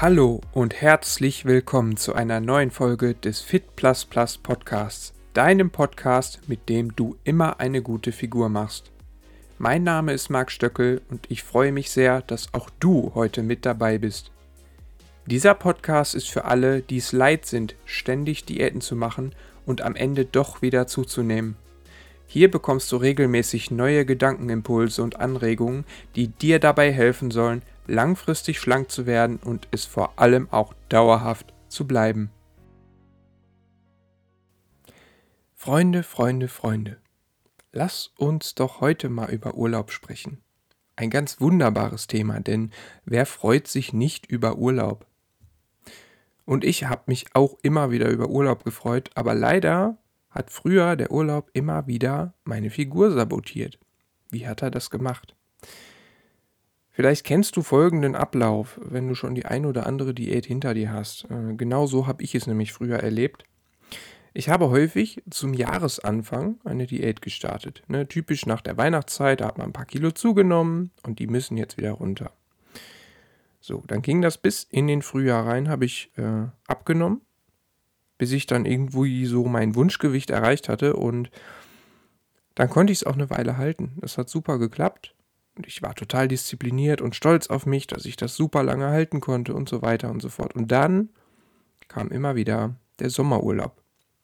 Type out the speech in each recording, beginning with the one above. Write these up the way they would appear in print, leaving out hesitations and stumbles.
Hallo und herzlich willkommen zu einer neuen Folge des Fit++ Podcasts, deinem Podcast, mit dem du immer eine gute Figur machst. Mein Name ist Marc Stöckel und ich freue mich sehr, dass auch du heute mit dabei bist. Dieser Podcast ist für alle, die es leid sind, ständig Diäten zu machen und am Ende doch wieder zuzunehmen. Hier bekommst du regelmäßig neue Gedankenimpulse und Anregungen, die dir dabei helfen sollen, langfristig schlank zu werden und es vor allem auch dauerhaft zu bleiben. Freunde, lass uns doch heute mal über Urlaub sprechen. Ein ganz wunderbares Thema, denn wer freut sich nicht über Urlaub? Und ich habe mich auch immer wieder über Urlaub gefreut, aber leider hat früher der Urlaub immer wieder meine Figur sabotiert. Wie hat er das gemacht? Vielleicht kennst du folgenden Ablauf, wenn du schon die ein oder andere Diät hinter dir hast. Genau so habe ich es nämlich früher erlebt. Ich habe häufig zum Jahresanfang eine Diät gestartet. Typisch nach der Weihnachtszeit, da hat man ein paar Kilo zugenommen und die müssen jetzt wieder runter. So, dann ging das bis in den Frühjahr rein, habe ich abgenommen, bis ich dann irgendwie so mein Wunschgewicht erreicht hatte und dann konnte ich es auch eine Weile halten. Das hat super geklappt. Und ich war total diszipliniert und stolz auf mich, dass ich das super lange halten konnte und so weiter und so fort. Und dann kam immer wieder der Sommerurlaub.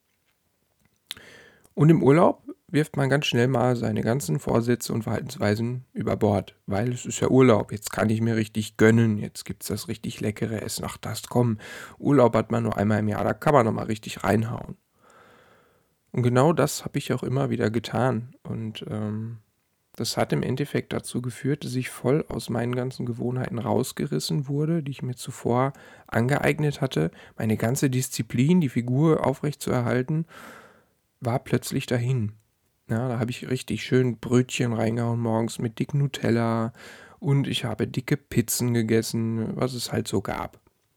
Und im Urlaub wirft man ganz schnell mal seine ganzen Vorsätze und Verhaltensweisen über Bord. Weil es ist ja Urlaub, jetzt kann ich mir richtig gönnen, jetzt gibt es das richtig leckere Essen. Ach das, komm, Urlaub hat man nur einmal im Jahr, da kann man nochmal richtig reinhauen. Und genau das habe ich auch immer wieder getan. Und das hat im Endeffekt dazu geführt, dass ich voll aus meinen ganzen Gewohnheiten rausgerissen wurde, die ich mir zuvor angeeignet hatte. Meine ganze Disziplin, die Figur aufrechtzuerhalten, war plötzlich dahin. Ja, da habe ich richtig schön Brötchen reingehauen morgens mit dick Nutella und ich habe dicke Pizzen gegessen, was es halt so gab.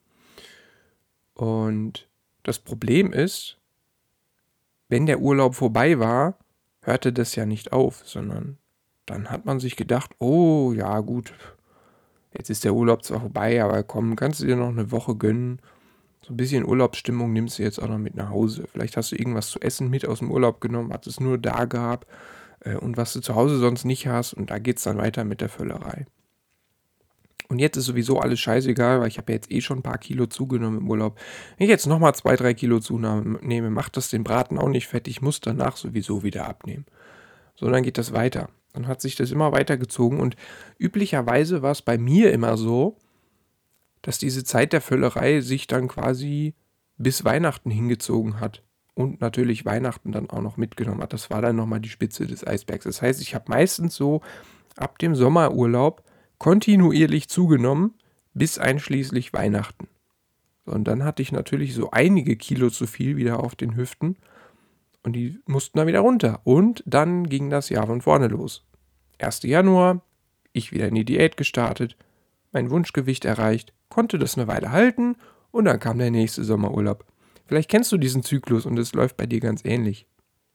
Und das Problem ist, wenn der Urlaub vorbei war, hörte das ja nicht auf, sondern dann hat man sich gedacht, oh ja gut, jetzt ist der Urlaub zwar vorbei, aber komm, kannst du dir noch eine Woche gönnen. So ein bisschen Urlaubsstimmung nimmst du jetzt auch noch mit nach Hause. Vielleicht hast du irgendwas zu essen mit aus dem Urlaub genommen, was es nur da gab und was du zu Hause sonst nicht hast. Und da geht es dann weiter mit der Völlerei. Und jetzt ist sowieso alles scheißegal, weil ich habe ja jetzt schon ein paar Kilo zugenommen im Urlaub. Wenn ich jetzt nochmal 2-3 Kilo zunehme, macht das den Braten auch nicht fett. Ich muss danach sowieso wieder abnehmen. So, dann geht das weiter. Dann hat sich das immer weitergezogen und üblicherweise war es bei mir immer so, dass diese Zeit der Völlerei sich dann quasi bis Weihnachten hingezogen hat und natürlich Weihnachten dann auch noch mitgenommen hat. Das war dann nochmal die Spitze des Eisbergs. Das heißt, ich habe meistens so ab dem Sommerurlaub kontinuierlich zugenommen bis einschließlich Weihnachten. Und dann hatte ich natürlich so einige Kilo zu viel wieder auf den Hüften. Und die mussten dann wieder runter. Und dann ging das Jahr von vorne los. 1. Januar, ich wieder in die Diät gestartet, mein Wunschgewicht erreicht, konnte das eine Weile halten und dann kam der nächste Sommerurlaub. Vielleicht kennst du diesen Zyklus und es läuft bei dir ganz ähnlich.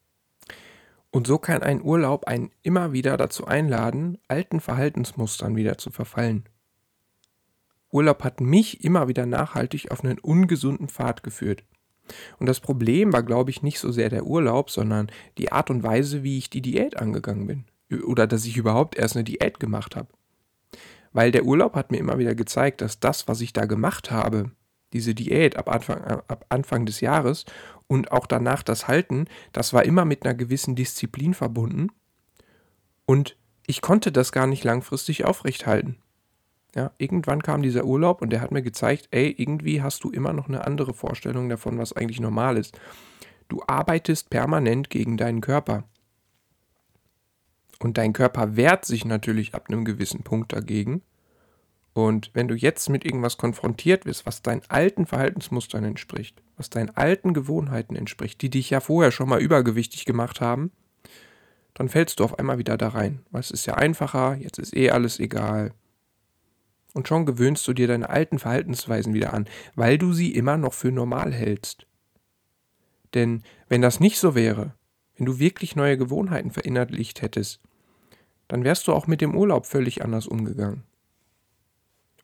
Und so kann ein Urlaub einen immer wieder dazu einladen, alten Verhaltensmustern wieder zu verfallen. Urlaub hat mich immer wieder nachhaltig auf einen ungesunden Pfad geführt. Und das Problem war, glaube ich, nicht so sehr der Urlaub, sondern die Art und Weise, wie ich die Diät angegangen bin. Oder dass ich überhaupt erst eine Diät gemacht habe. Weil der Urlaub hat mir immer wieder gezeigt, dass das, was ich da gemacht habe, diese Diät ab Anfang des Jahres und auch danach das Halten, das war immer mit einer gewissen Disziplin verbunden. Und ich konnte das gar nicht langfristig aufrechthalten. Ja, irgendwann kam dieser Urlaub und der hat mir gezeigt, ey, irgendwie hast du immer noch eine andere Vorstellung davon, was eigentlich normal ist. Du arbeitest permanent gegen deinen Körper. Und dein Körper wehrt sich natürlich ab einem gewissen Punkt dagegen. Und wenn du jetzt mit irgendwas konfrontiert wirst, was deinen alten Verhaltensmustern entspricht, was deinen alten Gewohnheiten entspricht, die dich ja vorher schon mal übergewichtig gemacht haben, dann fällst du auf einmal wieder da rein. Weil es ist ja einfacher, jetzt ist alles egal. Und schon gewöhnst du dir deine alten Verhaltensweisen wieder an, weil du sie immer noch für normal hältst. Denn wenn das nicht so wäre, wenn du wirklich neue Gewohnheiten verinnerlicht hättest, dann wärst du auch mit dem Urlaub völlig anders umgegangen.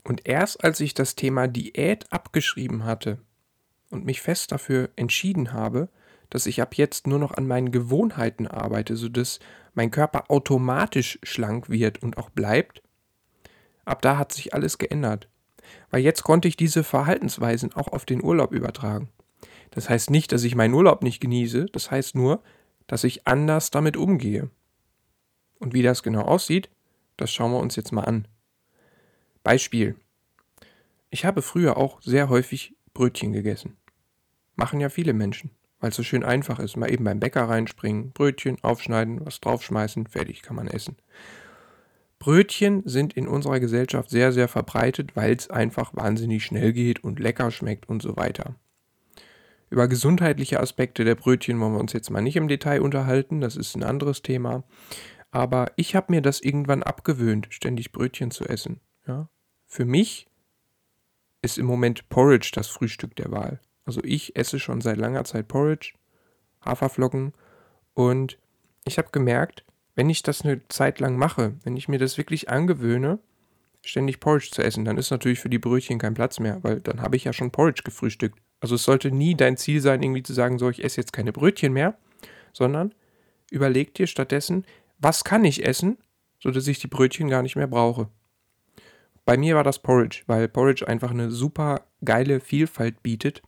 Und erst als ich das Thema Diät abgeschrieben hatte und mich fest dafür entschieden habe, dass ich ab jetzt nur noch an meinen Gewohnheiten arbeite, sodass mein Körper automatisch schlank wird und auch bleibt, ab da hat sich alles geändert. Weil jetzt konnte ich diese Verhaltensweisen auch auf den Urlaub übertragen. Das heißt nicht, dass ich meinen Urlaub nicht genieße, das heißt nur, dass ich anders damit umgehe. Und wie das genau aussieht, das schauen wir uns jetzt mal an. Beispiel. Ich habe früher auch sehr häufig Brötchen gegessen. Machen ja viele Menschen, weil es so schön einfach ist. Mal eben beim Bäcker reinspringen, Brötchen aufschneiden, was draufschmeißen, fertig, kann man essen. Brötchen sind in unserer Gesellschaft sehr, sehr verbreitet, weil es einfach wahnsinnig schnell geht und lecker schmeckt und so weiter. Über gesundheitliche Aspekte der Brötchen wollen wir uns jetzt mal nicht im Detail unterhalten, das ist ein anderes Thema. Aber ich habe mir das irgendwann abgewöhnt, ständig Brötchen zu essen. Ja? Für mich ist im Moment Porridge das Frühstück der Wahl. Also ich esse schon seit langer Zeit Porridge, Haferflocken, und ich habe gemerkt, wenn ich das eine Zeit lang mache, wenn ich mir das wirklich angewöhne, ständig Porridge zu essen, dann ist natürlich für die Brötchen kein Platz mehr, weil dann habe ich ja schon Porridge gefrühstückt. Also es sollte nie dein Ziel sein, irgendwie zu sagen, so, ich esse jetzt keine Brötchen mehr, sondern überleg dir stattdessen, was kann ich essen, sodass ich die Brötchen gar nicht mehr brauche. Bei mir war das Porridge, weil Porridge einfach eine super geile Vielfalt bietet.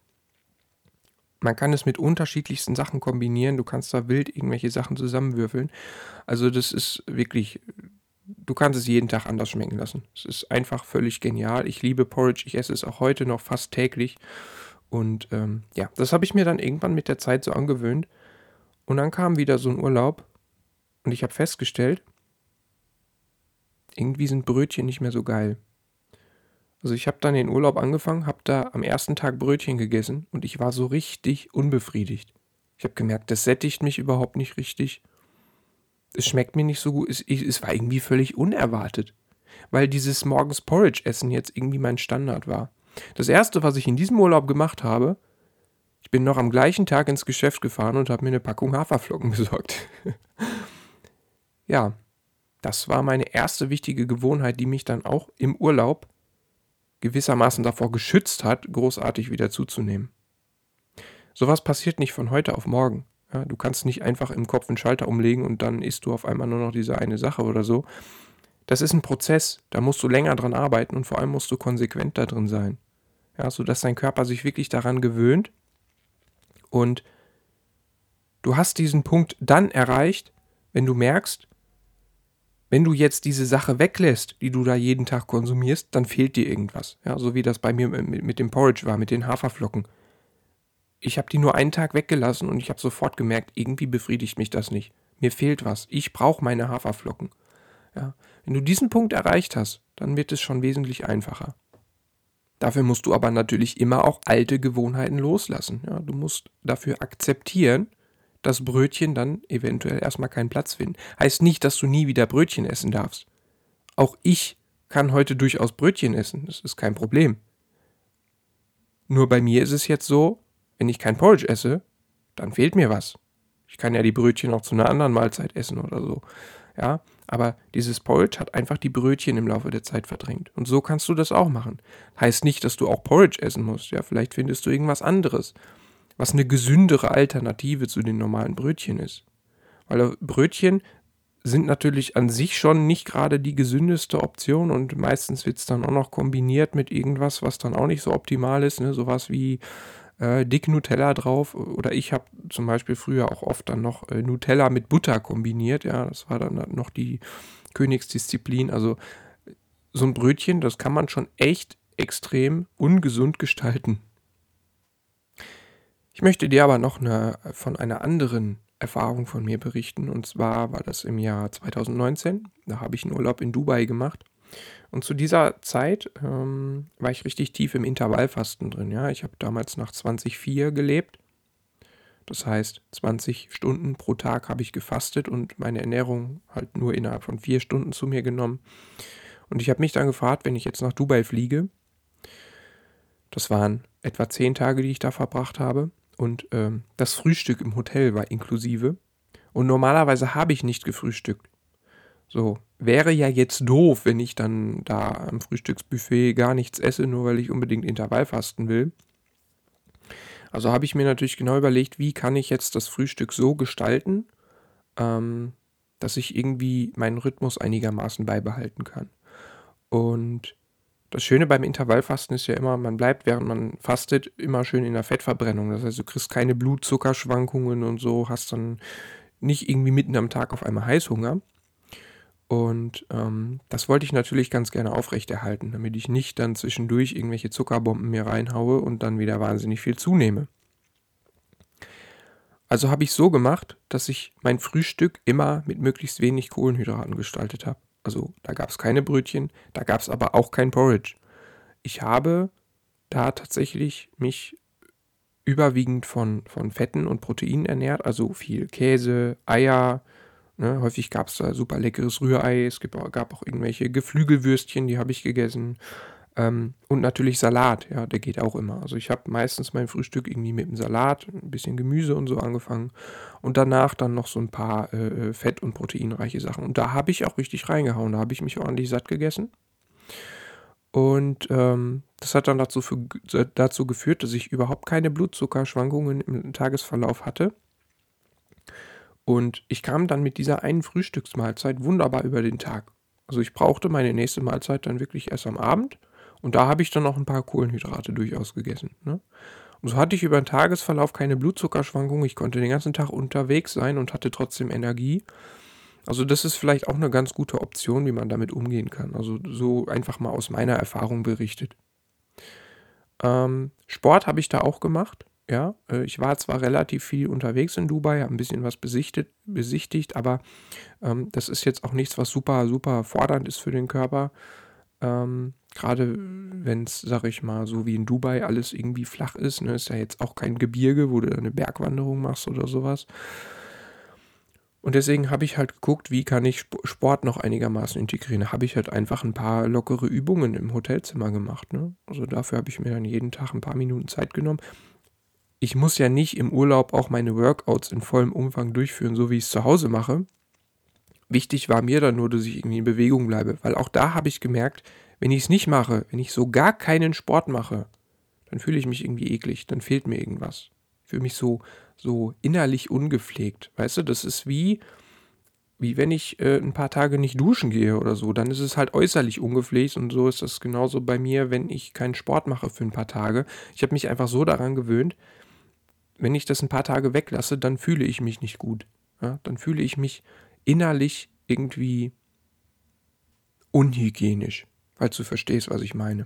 Man kann es mit unterschiedlichsten Sachen kombinieren, du kannst da wild irgendwelche Sachen zusammenwürfeln. Also das ist wirklich, du kannst es jeden Tag anders schmecken lassen. Es ist einfach völlig genial. Ich liebe Porridge, ich esse es auch heute noch fast täglich. Und ja, das habe ich mir dann irgendwann mit der Zeit so angewöhnt. Und dann kam wieder so ein Urlaub und ich habe festgestellt, irgendwie sind Brötchen nicht mehr so geil. Also ich habe dann den Urlaub angefangen, habe da am ersten Tag Brötchen gegessen und ich war so richtig unbefriedigt. Ich habe gemerkt, das sättigt mich überhaupt nicht richtig. Es schmeckt mir nicht so gut. Es war irgendwie völlig unerwartet, weil dieses morgens Porridge essen jetzt irgendwie mein Standard war. Das erste, was ich in diesem Urlaub gemacht habe, ich bin noch am gleichen Tag ins Geschäft gefahren und habe mir eine Packung Haferflocken besorgt. Ja, das war meine erste wichtige Gewohnheit, die mich dann auch im Urlaub gewissermaßen davor geschützt hat, großartig wieder zuzunehmen. Sowas passiert nicht von heute auf morgen. Ja, du kannst nicht einfach im Kopf einen Schalter umlegen und dann isst du auf einmal nur noch diese eine Sache oder so. Das ist ein Prozess, da musst du länger dran arbeiten und vor allem musst du konsequent da drin sein. Ja, sodass dein Körper sich wirklich daran gewöhnt und du hast diesen Punkt dann erreicht, wenn du merkst, wenn du jetzt diese Sache weglässt, die du da jeden Tag konsumierst, dann fehlt dir irgendwas. Ja, so wie das bei mir mit dem Porridge war, mit den Haferflocken. Ich habe die nur einen Tag weggelassen und ich habe sofort gemerkt, irgendwie befriedigt mich das nicht. Mir fehlt was. Ich brauche meine Haferflocken. Ja, wenn du diesen Punkt erreicht hast, dann wird es schon wesentlich einfacher. Dafür musst du aber natürlich immer auch alte Gewohnheiten loslassen. Ja, du musst dafür akzeptieren, dass Brötchen dann eventuell erstmal keinen Platz finden. Heißt nicht, dass du nie wieder Brötchen essen darfst. Auch ich kann heute durchaus Brötchen essen, das ist kein Problem. Nur bei mir ist es jetzt so, wenn ich kein Porridge esse, dann fehlt mir was. Ich kann ja die Brötchen auch zu einer anderen Mahlzeit essen oder so. Ja, aber dieses Porridge hat einfach die Brötchen im Laufe der Zeit verdrängt. Und so kannst du das auch machen. Heißt nicht, dass du auch Porridge essen musst. Ja, vielleicht findest du irgendwas anderes, was eine gesündere Alternative zu den normalen Brötchen ist. Weil Brötchen sind natürlich an sich schon nicht gerade die gesündeste Option und meistens wird es dann auch noch kombiniert mit irgendwas, was dann auch nicht so optimal ist, ne? Sowas wie dick Nutella drauf, oder ich habe zum Beispiel früher auch oft dann noch Nutella mit Butter kombiniert, ja, das war dann noch die Königsdisziplin. Also so ein Brötchen, das kann man schon echt extrem ungesund gestalten. Ich möchte dir aber noch von einer anderen Erfahrung von mir berichten. Und zwar war das im Jahr 2019. Da habe ich einen Urlaub in Dubai gemacht. Und zu dieser Zeit war ich richtig tief im Intervallfasten drin. Ja? Ich habe damals nach 20-4 gelebt. Das heißt, 20 Stunden pro Tag habe ich gefastet und meine Ernährung halt nur innerhalb von 4 Stunden zu mir genommen. Und ich habe mich dann gefragt, wenn ich jetzt nach Dubai fliege, das waren etwa 10 Tage, die ich da verbracht habe, und das Frühstück im Hotel war inklusive. Und normalerweise habe ich nicht gefrühstückt. So, wäre ja jetzt doof, wenn ich dann da am Frühstücksbuffet gar nichts esse, nur weil ich unbedingt Intervallfasten will. Also habe ich mir natürlich genau überlegt, wie kann ich jetzt das Frühstück so gestalten, dass ich irgendwie meinen Rhythmus einigermaßen beibehalten kann. Und das Schöne beim Intervallfasten ist ja immer, man bleibt, während man fastet, immer schön in der Fettverbrennung. Das heißt, du kriegst keine Blutzuckerschwankungen und so, hast dann nicht irgendwie mitten am Tag auf einmal Heißhunger. Und das wollte ich natürlich ganz gerne aufrechterhalten, damit ich nicht dann zwischendurch irgendwelche Zuckerbomben mir reinhaue und dann wieder wahnsinnig viel zunehme. Also habe ich so gemacht, dass ich mein Frühstück immer mit möglichst wenig Kohlenhydraten gestaltet habe. Also da gab es keine Brötchen, da gab es aber auch kein Porridge. Ich habe da tatsächlich mich überwiegend von Fetten und Proteinen ernährt, also viel Käse, Eier. Ne? Häufig gab es da super leckeres Rührei, gab auch irgendwelche Geflügelwürstchen, die habe ich gegessen. Und natürlich Salat, ja, der geht auch immer. Also ich habe meistens mein Frühstück irgendwie mit einem Salat, ein bisschen Gemüse und so angefangen. Und danach dann noch so ein paar fett- und proteinreiche Sachen. Und da habe ich auch richtig reingehauen, da habe ich mich ordentlich satt gegessen. Und das hat dann dazu geführt, dass ich überhaupt keine Blutzuckerschwankungen im Tagesverlauf hatte. Und ich kam dann mit dieser einen Frühstücksmahlzeit wunderbar über den Tag. Also ich brauchte meine nächste Mahlzeit dann wirklich erst am Abend. Und da habe ich dann noch ein paar Kohlenhydrate durchaus gegessen. Ne? Und so hatte ich über den Tagesverlauf keine Blutzuckerschwankungen. Ich konnte den ganzen Tag unterwegs sein und hatte trotzdem Energie. Also das ist vielleicht auch eine ganz gute Option, wie man damit umgehen kann. Also so einfach mal aus meiner Erfahrung berichtet. Sport habe ich da auch gemacht. Ja, ich war zwar relativ viel unterwegs in Dubai, habe ein bisschen was besichtigt, aber das ist jetzt auch nichts, was super, super fordernd ist für den Körper. Gerade wenn es, sag ich mal, so wie in Dubai alles irgendwie flach ist, ne, ist ja jetzt auch kein Gebirge, wo du eine Bergwanderung machst oder sowas. Und deswegen habe ich halt geguckt, wie kann ich Sport noch einigermaßen integrieren. Da habe ich halt einfach ein paar lockere Übungen im Hotelzimmer gemacht. Ne? Also dafür habe ich mir dann jeden Tag ein paar Minuten Zeit genommen. Ich muss ja nicht im Urlaub auch meine Workouts in vollem Umfang durchführen, so wie ich es zu Hause mache. Wichtig war mir dann nur, dass ich irgendwie in Bewegung bleibe, weil auch da habe ich gemerkt, wenn ich es nicht mache, wenn ich so gar keinen Sport mache, dann fühle ich mich irgendwie eklig, dann fehlt mir irgendwas. Ich fühle mich so innerlich ungepflegt. Weißt du, das ist wie wenn ich ein paar Tage nicht duschen gehe oder so, dann ist es halt äußerlich ungepflegt und so ist das genauso bei mir, wenn ich keinen Sport mache für ein paar Tage. Ich habe mich einfach so daran gewöhnt, wenn ich das ein paar Tage weglasse, dann fühle ich mich nicht gut. Ja? Dann fühle ich mich innerlich irgendwie unhygienisch, falls du verstehst, was ich meine.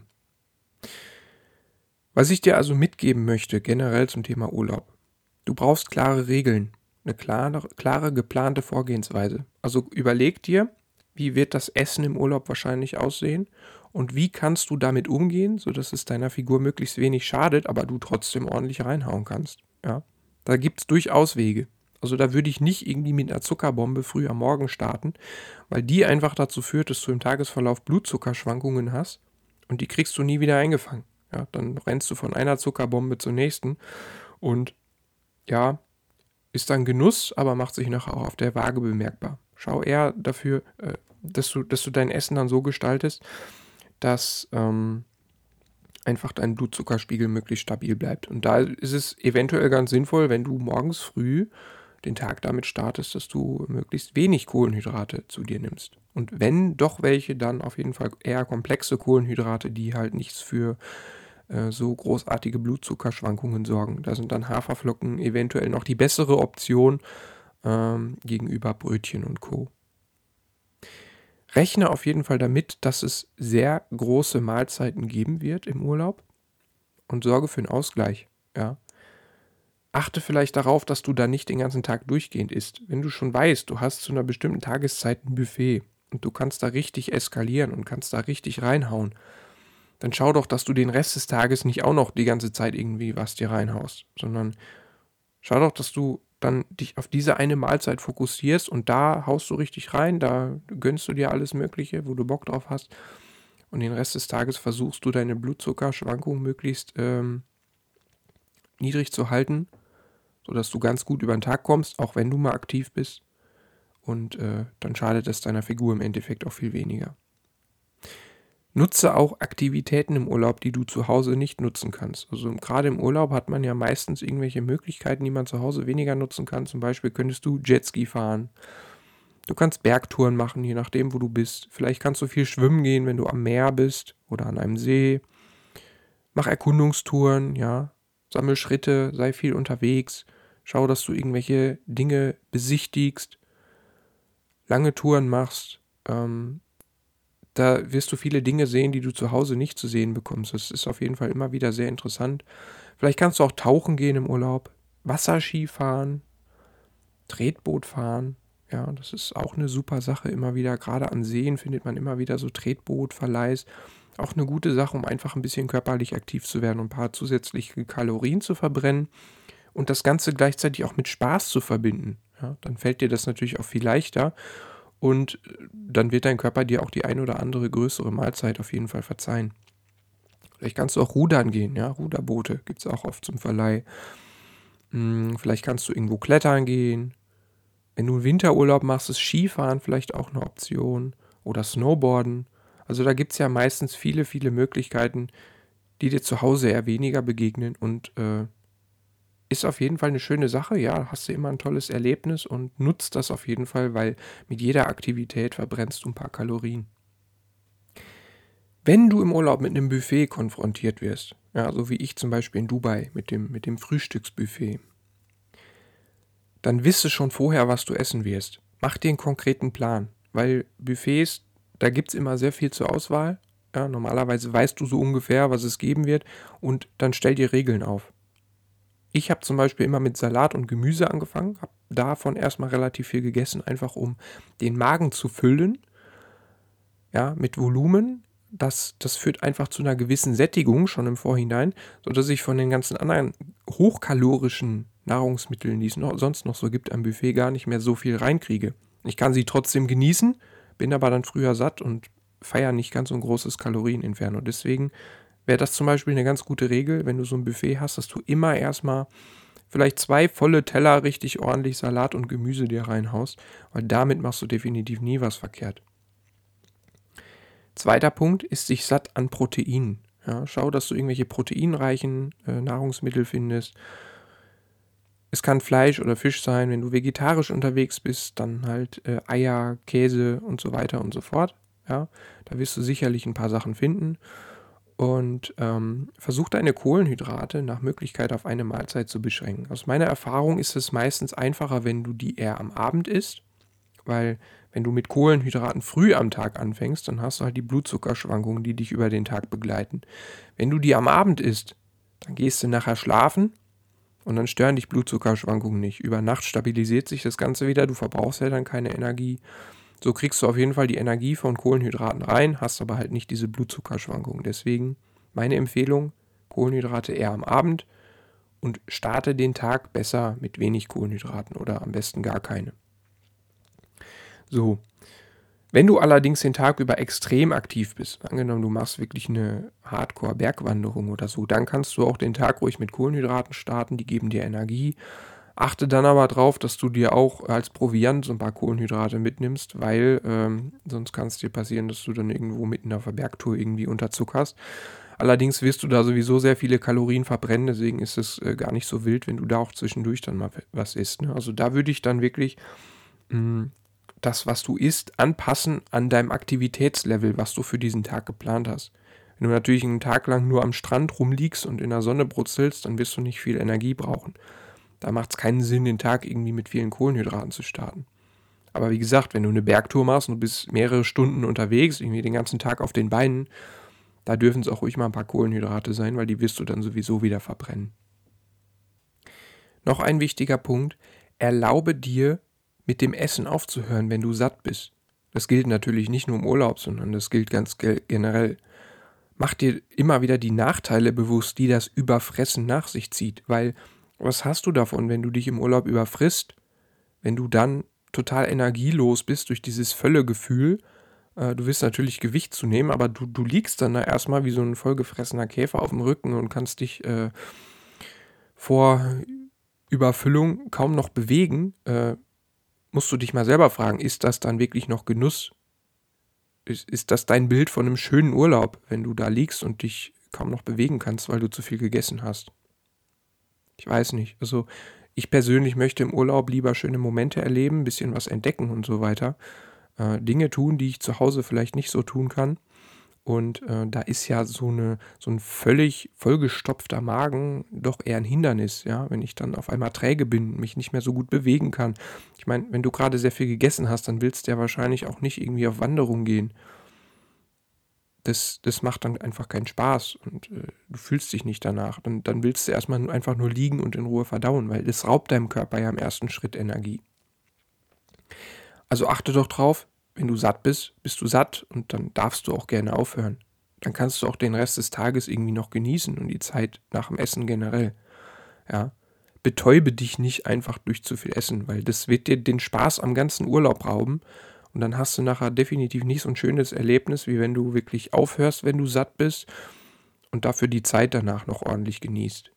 Was ich dir also mitgeben möchte, generell zum Thema Urlaub. Du brauchst klare Regeln, eine klare geplante Vorgehensweise. Also überleg dir, wie wird das Essen im Urlaub wahrscheinlich aussehen und wie kannst du damit umgehen, sodass es deiner Figur möglichst wenig schadet, aber du trotzdem ordentlich reinhauen kannst. Ja? Da gibt es durchaus Wege. Also da würde ich nicht irgendwie mit einer Zuckerbombe früh am Morgen starten, weil die einfach dazu führt, dass du im Tagesverlauf Blutzuckerschwankungen hast und die kriegst du nie wieder eingefangen. Ja, dann rennst du von einer Zuckerbombe zur nächsten und ja, ist dann Genuss, aber macht sich nachher auch auf der Waage bemerkbar. Schau eher dafür, dass du dein Essen dann so gestaltest, dass einfach dein Blutzuckerspiegel möglichst stabil bleibt. Und da ist es eventuell ganz sinnvoll, wenn du morgens früh den Tag damit startest, dass du möglichst wenig Kohlenhydrate zu dir nimmst. Und wenn doch welche, dann auf jeden Fall eher komplexe Kohlenhydrate, die halt nichts für so großartige Blutzuckerschwankungen sorgen. Da sind dann Haferflocken eventuell noch die bessere Option gegenüber Brötchen und Co. Rechne auf jeden Fall damit, dass es sehr große Mahlzeiten geben wird im Urlaub und sorge für einen Ausgleich. Ja. Achte vielleicht darauf, dass du da nicht den ganzen Tag durchgehend isst. Wenn du schon weißt, du hast zu einer bestimmten Tageszeit ein Buffet und du kannst da richtig eskalieren und kannst da richtig reinhauen, dann schau doch, dass du den Rest des Tages nicht auch noch die ganze Zeit irgendwie was dir reinhaust, sondern schau doch, dass du dann dich auf diese eine Mahlzeit fokussierst und da haust du richtig rein, da gönnst du dir alles Mögliche, wo du Bock drauf hast und den Rest des Tages versuchst du deine Blutzuckerschwankungen möglichst niedrig zu halten, sodass du ganz gut über den Tag kommst, auch wenn du mal aktiv bist und dann schadet es deiner Figur im Endeffekt auch viel weniger. Nutze auch Aktivitäten im Urlaub, die du zu Hause nicht nutzen kannst. Also gerade im Urlaub hat man ja meistens irgendwelche Möglichkeiten, die man zu Hause weniger nutzen kann. Zum Beispiel könntest du Jetski fahren. Du kannst Bergtouren machen, je nachdem, wo du bist. Vielleicht kannst du viel schwimmen gehen, wenn du am Meer bist oder an einem See. Mach Erkundungstouren, ja. Sammel Schritte, sei viel unterwegs. Schau, dass du irgendwelche Dinge besichtigst, lange Touren machst. Da wirst du viele Dinge sehen, die du zu Hause nicht zu sehen bekommst. Das ist auf jeden Fall immer wieder sehr interessant. Vielleicht kannst du auch tauchen gehen im Urlaub, Wasserski fahren, Tretboot fahren. Ja, das ist auch eine super Sache. Immer wieder, gerade an Seen findet man immer wieder so Tretbootverleihs. Auch eine gute Sache, um einfach ein bisschen körperlich aktiv zu werden und ein paar zusätzliche Kalorien zu verbrennen und das Ganze gleichzeitig auch mit Spaß zu verbinden. Ja, dann fällt dir das natürlich auch viel leichter. Und dann wird dein Körper dir auch die ein oder andere größere Mahlzeit auf jeden Fall verzeihen. Vielleicht kannst du auch rudern gehen, ja, Ruderboote gibt es auch oft zum Verleih. Vielleicht kannst du irgendwo klettern gehen. Wenn du einen Winterurlaub machst, ist Skifahren vielleicht auch eine Option oder Snowboarden. Also da gibt es ja meistens viele, viele Möglichkeiten, die dir zu Hause eher weniger begegnen und ist auf jeden Fall eine schöne Sache, ja, hast du immer ein tolles Erlebnis und nutzt das auf jeden Fall, weil mit jeder Aktivität verbrennst du ein paar Kalorien. Wenn du im Urlaub mit einem Buffet konfrontiert wirst, ja, so wie ich zum Beispiel in Dubai mit dem Frühstücksbuffet, dann wisse schon vorher, was du essen wirst. Mach dir einen konkreten Plan, weil Buffets, da gibt es immer sehr viel zur Auswahl. Ja, normalerweise weißt du so ungefähr, was es geben wird und dann stell dir Regeln auf. Ich habe zum Beispiel immer mit Salat und Gemüse angefangen, habe davon erstmal relativ viel gegessen, einfach um den Magen zu füllen, ja, mit Volumen. Das führt einfach zu einer gewissen Sättigung schon im Vorhinein, sodass ich von den ganzen anderen hochkalorischen Nahrungsmitteln, die es sonst noch so gibt am Buffet, gar nicht mehr so viel reinkriege. Ich kann sie trotzdem genießen, bin aber dann früher satt und feiere nicht ganz so ein großes Kalorieninferno. Deswegen wäre das zum Beispiel eine ganz gute Regel, wenn du so ein Buffet hast, dass du immer erstmal vielleicht 2 volle Teller richtig ordentlich Salat und Gemüse dir reinhaust, weil damit machst du definitiv nie was verkehrt. Zweiter Punkt ist sich satt an Proteinen. Ja, schau, dass du irgendwelche proteinreichen Nahrungsmittel findest. Es kann Fleisch oder Fisch sein. Wenn du vegetarisch unterwegs bist, dann halt Eier, Käse und so weiter und so fort. Ja, da wirst du sicherlich ein paar Sachen finden. Und versuch deine Kohlenhydrate nach Möglichkeit auf eine Mahlzeit zu beschränken. Aus meiner Erfahrung ist es meistens einfacher, wenn du die eher am Abend isst, weil wenn du mit Kohlenhydraten früh am Tag anfängst, dann hast du halt die Blutzuckerschwankungen, die dich über den Tag begleiten. Wenn du die am Abend isst, dann gehst du nachher schlafen und dann stören dich Blutzuckerschwankungen nicht. Über Nacht stabilisiert sich das Ganze wieder, du verbrauchst ja dann keine Energie. So kriegst du auf jeden Fall die Energie von Kohlenhydraten rein, hast aber halt nicht diese Blutzuckerschwankungen. Deswegen meine Empfehlung, Kohlenhydrate eher am Abend und starte den Tag besser mit wenig Kohlenhydraten oder am besten gar keine. So, wenn du allerdings den Tag über extrem aktiv bist, angenommen du machst wirklich eine Hardcore-Bergwanderung oder so, dann kannst du auch den Tag ruhig mit Kohlenhydraten starten, die geben dir Energie. Achte dann aber drauf, dass du dir auch als Proviant so ein paar Kohlenhydrate mitnimmst, weil sonst kann es dir passieren, dass du dann irgendwo mitten auf der Bergtour irgendwie unterzuckerst. Allerdings wirst du da sowieso sehr viele Kalorien verbrennen, deswegen ist es gar nicht so wild, wenn du da auch zwischendurch dann mal was isst. Ne? Also da würde ich dann wirklich das, was du isst, anpassen an deinem Aktivitätslevel, was du für diesen Tag geplant hast. Wenn du natürlich einen Tag lang nur am Strand rumliegst und in der Sonne brutzelst, dann wirst du nicht viel Energie brauchen. Da macht es keinen Sinn, den Tag irgendwie mit vielen Kohlenhydraten zu starten. Aber wie gesagt, wenn du eine Bergtour machst und du bist mehrere Stunden unterwegs, irgendwie den ganzen Tag auf den Beinen, da dürfen es auch ruhig mal ein paar Kohlenhydrate sein, weil die wirst du dann sowieso wieder verbrennen. Noch ein wichtiger Punkt, erlaube dir, mit dem Essen aufzuhören, wenn du satt bist. Das gilt natürlich nicht nur im Urlaub, sondern das gilt ganz generell. Mach dir immer wieder die Nachteile bewusst, die das Überfressen nach sich zieht, weil was hast du davon, wenn du dich im Urlaub überfrisst, wenn du dann total energielos bist durch dieses Völlegefühl? Du wirst natürlich Gewicht zunehmen, aber du liegst dann da erstmal wie so ein vollgefressener Käfer auf dem Rücken und kannst dich vor Überfüllung kaum noch bewegen. musst du dich mal selber fragen, ist das dann wirklich noch Genuss? Ist das dein Bild von einem schönen Urlaub, wenn du da liegst und dich kaum noch bewegen kannst, weil du zu viel gegessen hast? Ich weiß nicht. Also ich persönlich möchte im Urlaub lieber schöne Momente erleben, ein bisschen was entdecken und so weiter. Dinge tun, die ich zu Hause vielleicht nicht so tun kann. Und da ist ja so ein völlig vollgestopfter Magen doch eher ein Hindernis, ja, wenn ich dann auf einmal träge bin, mich nicht mehr so gut bewegen kann. Ich meine, wenn du gerade sehr viel gegessen hast, dann willst du ja wahrscheinlich auch nicht irgendwie auf Wanderung gehen. Das macht dann einfach keinen Spaß und du fühlst dich nicht danach. Dann willst du erstmal einfach nur liegen und in Ruhe verdauen, weil das raubt deinem Körper ja im ersten Schritt Energie. Also achte doch drauf, wenn du satt bist, bist du satt und dann darfst du auch gerne aufhören. Dann kannst du auch den Rest des Tages irgendwie noch genießen und die Zeit nach dem Essen generell. Ja. Betäube dich nicht einfach durch zu viel Essen, weil das wird dir den Spaß am ganzen Urlaub rauben und dann hast du nachher definitiv nicht so ein schönes Erlebnis, wie wenn du wirklich aufhörst, wenn du satt bist und dafür die Zeit danach noch ordentlich genießt.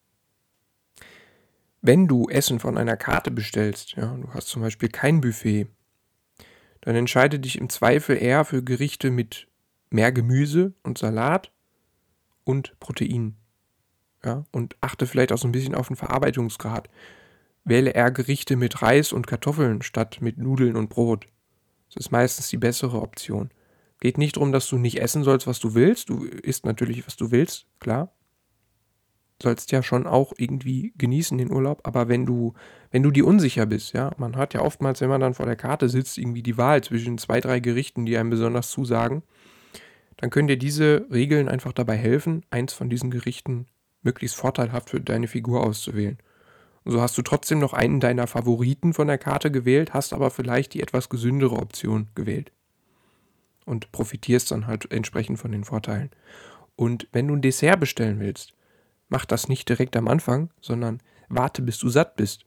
Wenn du Essen von einer Karte bestellst, ja, du hast zum Beispiel kein Buffet, dann entscheide dich im Zweifel eher für Gerichte mit mehr Gemüse und Salat und Protein. Ja, und achte vielleicht auch so ein bisschen auf den Verarbeitungsgrad. Wähle eher Gerichte mit Reis und Kartoffeln statt mit Nudeln und Brot. Das ist meistens die bessere Option. Geht nicht darum, dass du nicht essen sollst, was du willst. Du isst natürlich, was du willst, klar. Sollst ja schon auch irgendwie genießen den Urlaub, aber wenn du dir unsicher bist, ja, man hat ja oftmals, wenn man dann vor der Karte sitzt, irgendwie die Wahl zwischen 2, 3 Gerichten, die einem besonders zusagen, dann können dir diese Regeln einfach dabei helfen, eins von diesen Gerichten möglichst vorteilhaft für deine Figur auszuwählen. Und so hast du trotzdem noch einen deiner Favoriten von der Karte gewählt, hast aber vielleicht die etwas gesündere Option gewählt und profitierst dann halt entsprechend von den Vorteilen. Und wenn du ein Dessert bestellen willst, mach das nicht direkt am Anfang, sondern warte, bis du satt bist.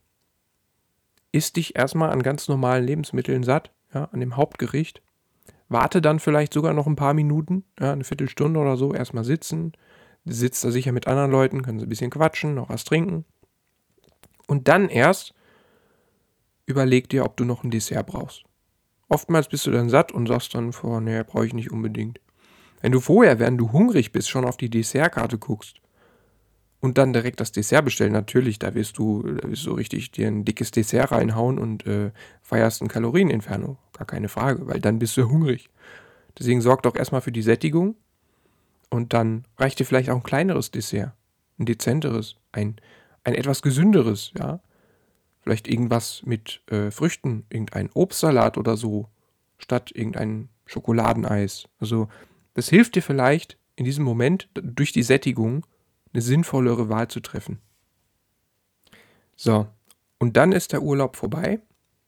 Iss dich erstmal an ganz normalen Lebensmitteln satt, ja, an dem Hauptgericht. Warte dann vielleicht sogar noch ein paar Minuten, ja, eine Viertelstunde oder so, erstmal sitzen. Du sitzt da sicher mit anderen Leuten, können sie ein bisschen quatschen, noch was trinken. Und dann erst überleg dir, ob du noch ein Dessert brauchst. Oftmals bist du dann satt und sagst dann nee, brauche ich nicht unbedingt. Wenn du vorher, während du hungrig bist, schon auf die Dessertkarte guckst und dann direkt das Dessert bestellen, natürlich, da wirst du richtig dir ein dickes Dessert reinhauen und feierst ein Kalorieninferno. Gar keine Frage, weil dann bist du hungrig. Deswegen sorg doch erstmal für die Sättigung und dann reicht dir vielleicht auch ein kleineres Dessert, ein dezenteres, ein etwas gesünderes, ja. Vielleicht irgendwas mit Früchten, irgendein Obstsalat oder so, statt irgendein Schokoladeneis. Also das hilft dir vielleicht in diesem Moment durch die Sättigung eine sinnvollere Wahl zu treffen. So, und dann ist der Urlaub vorbei.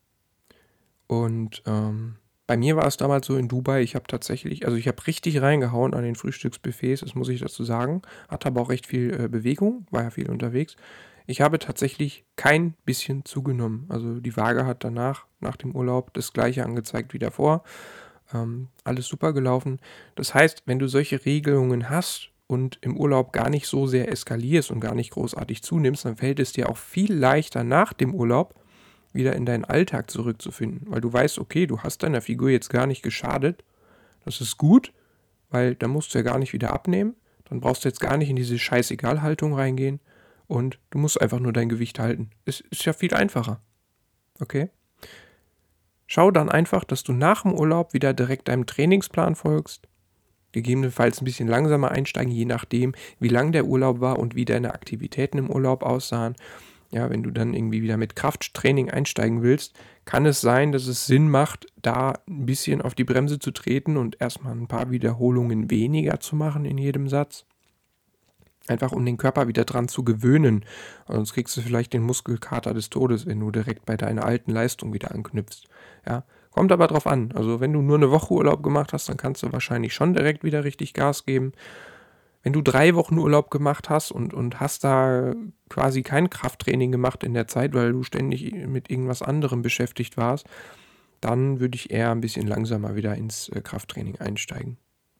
Und bei mir war es damals so in Dubai, ich habe richtig reingehauen an den Frühstücksbuffets, das muss ich dazu sagen. Hatte aber auch recht viel Bewegung, war ja viel unterwegs. Ich habe tatsächlich kein bisschen zugenommen. Also die Waage hat danach, nach dem Urlaub, das gleiche angezeigt wie davor. Alles super gelaufen. Das heißt, wenn du solche Regelungen hast und im Urlaub gar nicht so sehr eskalierst und gar nicht großartig zunimmst, dann fällt es dir auch viel leichter nach dem Urlaub wieder in deinen Alltag zurückzufinden. Weil du weißt, okay, du hast deiner Figur jetzt gar nicht geschadet. Das ist gut, weil dann musst du ja gar nicht wieder abnehmen. Dann brauchst du jetzt gar nicht in diese Scheißegal-Haltung reingehen. Und du musst einfach nur dein Gewicht halten. Es ist ja viel einfacher. Okay? Schau dann einfach, dass du nach dem Urlaub wieder direkt deinem Trainingsplan folgst. Gegebenenfalls ein bisschen langsamer einsteigen, je nachdem, wie lang der Urlaub war und wie deine Aktivitäten im Urlaub aussahen. Ja, wenn du dann irgendwie wieder mit Krafttraining einsteigen willst, kann es sein, dass es Sinn macht, da ein bisschen auf die Bremse zu treten und erstmal ein paar Wiederholungen weniger zu machen in jedem Satz. Einfach um den Körper wieder dran zu gewöhnen. Sonst kriegst du vielleicht den Muskelkater des Todes, wenn du direkt bei deiner alten Leistung wieder anknüpfst. Ja, kommt aber drauf an. Also wenn du nur eine Woche Urlaub gemacht hast, dann kannst du wahrscheinlich schon direkt wieder richtig Gas geben. Wenn du 3 Wochen Urlaub gemacht hast und hast da quasi kein Krafttraining gemacht in der Zeit, weil du ständig mit irgendwas anderem beschäftigt warst, dann würde ich eher ein bisschen langsamer wieder ins Krafttraining einsteigen.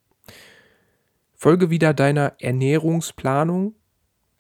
Folge wieder deiner Ernährungsplanung,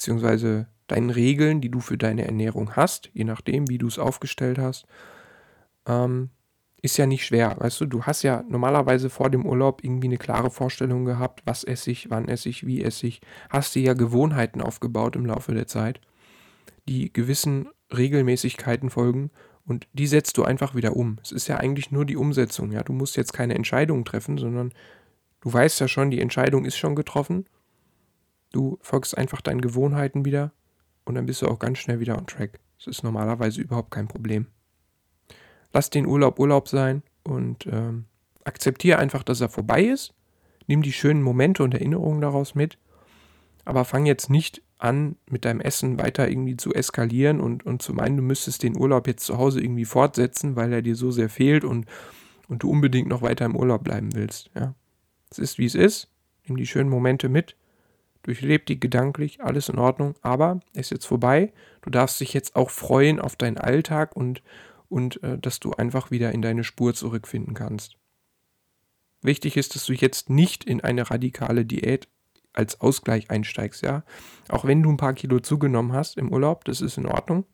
beziehungsweise deinen Regeln, die du für deine Ernährung hast, je nachdem, wie du es aufgestellt hast. ist ja nicht schwer, weißt du? Du hast ja normalerweise vor dem Urlaub irgendwie eine klare Vorstellung gehabt, was esse ich, wann esse ich, wie esse ich. Hast dir ja Gewohnheiten aufgebaut im Laufe der Zeit, die gewissen Regelmäßigkeiten folgen und die setzt du einfach wieder um. Es ist ja eigentlich nur die Umsetzung, ja? Du musst jetzt keine Entscheidung treffen, sondern du weißt ja schon, die Entscheidung ist schon getroffen. Du folgst einfach deinen Gewohnheiten wieder und dann bist du auch ganz schnell wieder on track. Das ist normalerweise überhaupt kein Problem. Lass den Urlaub Urlaub sein und akzeptiere einfach, dass er vorbei ist. Nimm die schönen Momente und Erinnerungen daraus mit, aber fang jetzt nicht an, mit deinem Essen weiter irgendwie zu eskalieren und zu meinen, du müsstest den Urlaub jetzt zu Hause irgendwie fortsetzen, weil er dir so sehr fehlt und du unbedingt noch weiter im Urlaub bleiben willst. Ja. Es ist, wie es ist. Nimm die schönen Momente mit. Durchleb die gedanklich, alles in Ordnung, aber es ist jetzt vorbei. Du darfst dich jetzt auch freuen auf deinen Alltag und dass du einfach wieder in deine Spur zurückfinden kannst. Wichtig ist, dass du jetzt nicht in eine radikale Diät als Ausgleich einsteigst, ja. Auch wenn du ein paar Kilo zugenommen hast im Urlaub, das ist in Ordnung.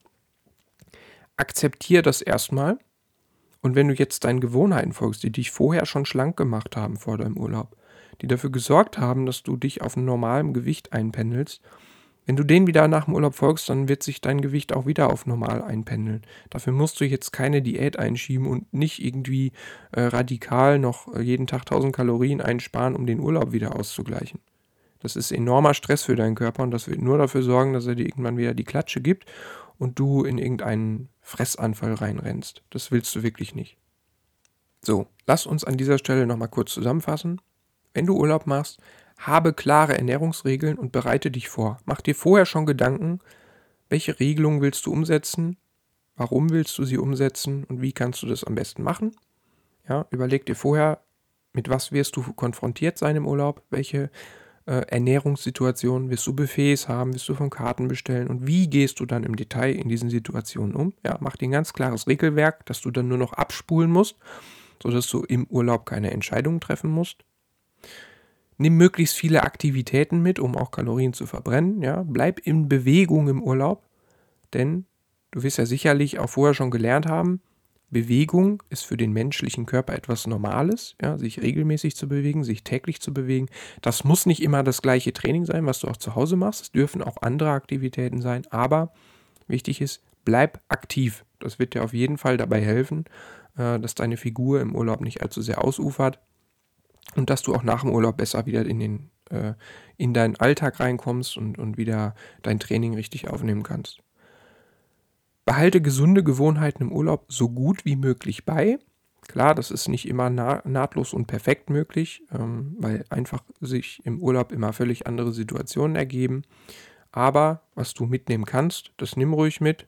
Akzeptier das erstmal. Und wenn du jetzt deinen Gewohnheiten folgst, die dich vorher schon schlank gemacht haben vor deinem Urlaub, die dafür gesorgt haben, dass du dich auf ein normalem Gewicht einpendelst, wenn du denen wieder nach dem Urlaub folgst, dann wird sich dein Gewicht auch wieder auf normal einpendeln. Dafür musst du jetzt keine Diät einschieben und nicht irgendwie radikal noch jeden Tag 1000 Kalorien einsparen, um den Urlaub wieder auszugleichen. Das ist enormer Stress für deinen Körper und das wird nur dafür sorgen, dass er dir irgendwann wieder die Klatsche gibt und du in irgendeinen Fressanfall reinrennst. Das willst du wirklich nicht. So, lass uns an dieser Stelle nochmal kurz zusammenfassen. Wenn du Urlaub machst, habe klare Ernährungsregeln und bereite dich vor. Mach dir vorher schon Gedanken, welche Regelungen willst du umsetzen, warum willst du sie umsetzen und wie kannst du das am besten machen. Ja, überleg dir vorher, mit was wirst du konfrontiert sein im Urlaub, welche Ernährungssituationen wirst du Buffets haben, wirst du von Karten bestellen und wie gehst du dann im Detail in diesen Situationen um. Ja, mach dir ein ganz klares Regelwerk, das du dann nur noch abspulen musst, sodass du im Urlaub keine Entscheidungen treffen musst. Nimm möglichst viele Aktivitäten mit, um auch Kalorien zu verbrennen. Ja. Bleib in Bewegung im Urlaub, denn du wirst ja sicherlich auch vorher schon gelernt haben, Bewegung ist für den menschlichen Körper etwas Normales, ja, sich regelmäßig zu bewegen, sich täglich zu bewegen. Das muss nicht immer das gleiche Training sein, was du auch zu Hause machst. Es dürfen auch andere Aktivitäten sein, aber wichtig ist, bleib aktiv. Das wird dir auf jeden Fall dabei helfen, dass deine Figur im Urlaub nicht allzu sehr ausufert. Und dass du auch nach dem Urlaub besser wieder in deinen Alltag reinkommst und wieder dein Training richtig aufnehmen kannst. Behalte gesunde Gewohnheiten im Urlaub so gut wie möglich bei. Klar, das ist nicht immer nahtlos und perfekt möglich, weil einfach sich im Urlaub immer völlig andere Situationen ergeben. Aber was du mitnehmen kannst, das nimm ruhig mit.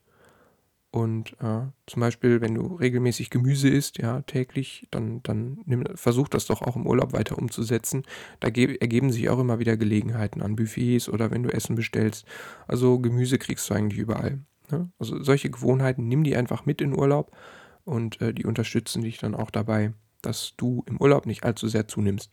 Und zum Beispiel, wenn du regelmäßig Gemüse isst, ja, täglich, dann versuch das doch auch im Urlaub weiter umzusetzen. Da ergeben sich auch immer wieder Gelegenheiten an Buffets oder wenn du Essen bestellst. Also Gemüse kriegst du eigentlich überall. Ne? Also solche Gewohnheiten, nimm die einfach mit in Urlaub und die unterstützen dich dann auch dabei, dass du im Urlaub nicht allzu sehr zunimmst.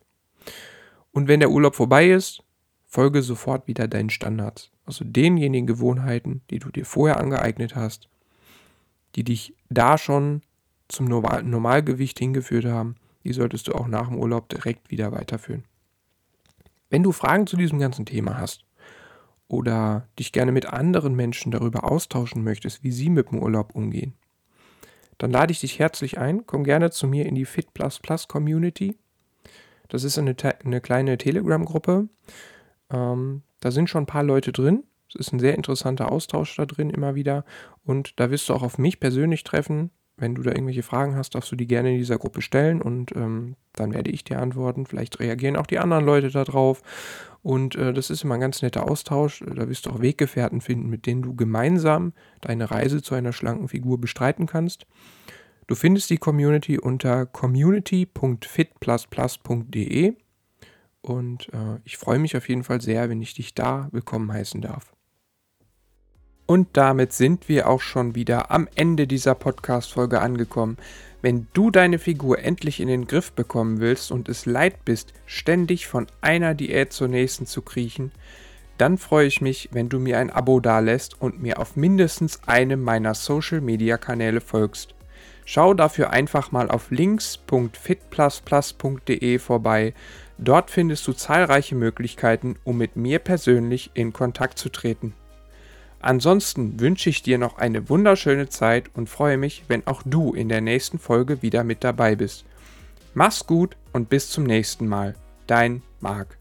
Und wenn der Urlaub vorbei ist, folge sofort wieder deinen Standards. Also denjenigen Gewohnheiten, die du dir vorher angeeignet hast, die dich da schon zum Normalgewicht hingeführt haben, die solltest du auch nach dem Urlaub direkt wieder weiterführen. Wenn du Fragen zu diesem ganzen Thema hast oder dich gerne mit anderen Menschen darüber austauschen möchtest, wie sie mit dem Urlaub umgehen, dann lade ich dich herzlich ein. Komm gerne zu mir in die Fit++ Community. Das ist eine kleine Telegram-Gruppe. Da sind schon ein paar Leute drin. Es ist ein sehr interessanter Austausch da drin immer wieder und da wirst du auch auf mich persönlich treffen. Wenn du da irgendwelche Fragen hast, darfst du die gerne in dieser Gruppe stellen und dann werde ich dir antworten. Vielleicht reagieren auch die anderen Leute da drauf und das ist immer ein ganz netter Austausch. Da wirst du auch Weggefährten finden, mit denen du gemeinsam deine Reise zu einer schlanken Figur bestreiten kannst. Du findest die Community unter community.fitplusplus.de und ich freue mich auf jeden Fall sehr, wenn ich dich da willkommen heißen darf. Und damit sind wir auch schon wieder am Ende dieser Podcast-Folge angekommen. Wenn du deine Figur endlich in den Griff bekommen willst und es leid bist, ständig von einer Diät zur nächsten zu kriechen, dann freue ich mich, wenn du mir ein Abo dalässt und mir auf mindestens einem meiner Social-Media-Kanäle folgst. Schau dafür einfach mal auf links.fitplusplus.de vorbei. Dort findest du zahlreiche Möglichkeiten, um mit mir persönlich in Kontakt zu treten. Ansonsten wünsche ich dir noch eine wunderschöne Zeit und freue mich, wenn auch du in der nächsten Folge wieder mit dabei bist. Mach's gut und bis zum nächsten Mal. Dein Marc.